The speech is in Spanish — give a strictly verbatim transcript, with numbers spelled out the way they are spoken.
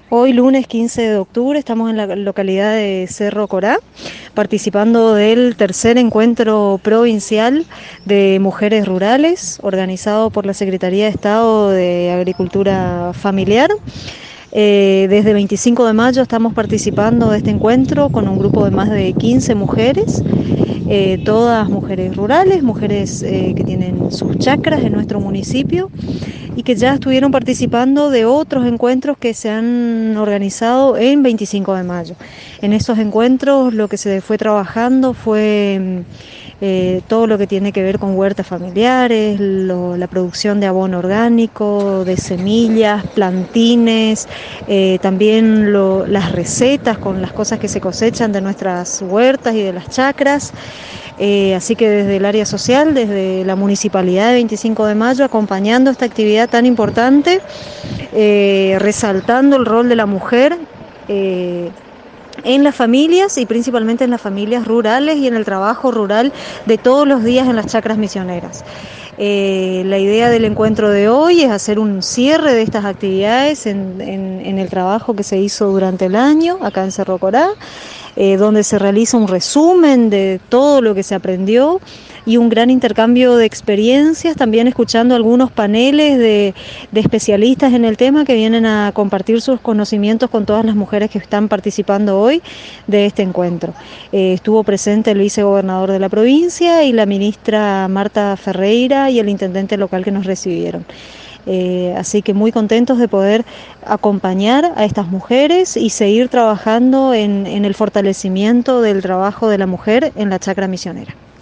Hoy lunes quince de octubre estamos en la localidad de Cerro Corá, participando del tercer encuentro provincial de mujeres rurales, organizado por la Secretaría de Estado de Agricultura Familiar. Eh, desde veinticinco de mayo estamos participando de este encuentro con un grupo de más de quince mujeres, eh, todas mujeres rurales, mujeres eh, que tienen sus chacras en nuestro municipio y que ya estuvieron participando de otros encuentros que se han organizado en veinticinco de mayo. En esos encuentros lo que se fue trabajando fue eh, todo lo que tiene que ver con huertas familiares, lo, la producción de abono orgánico, de semillas, plantines, eh, también lo, las recetas con las cosas que se cosechan de nuestras huertas y de las chacras. Eh, así que desde el área social, desde la Municipalidad de veinticinco de mayo, acompañando esta actividad tan importante, eh, resaltando el rol de la mujer eh, en las familias y principalmente en las familias rurales y en el trabajo rural de todos los días en las chacras misioneras. Eh, la idea del encuentro de hoy es hacer un cierre de estas actividades en, en, en el trabajo que se hizo durante el año acá en Cerro Corá, eh, donde se realiza un resumen de todo lo que se aprendió y un gran intercambio de experiencias, también escuchando algunos paneles de, de especialistas en el tema que vienen a compartir sus conocimientos con todas las mujeres que están participando hoy de este encuentro. Eh, estuvo presente el vicegobernador de la provincia y la ministra Marta Ferreira y el intendente local que nos recibieron. Eh, así que muy contentos de poder acompañar a estas mujeres y seguir trabajando en, en el fortalecimiento del trabajo de la mujer en la chacra misionera.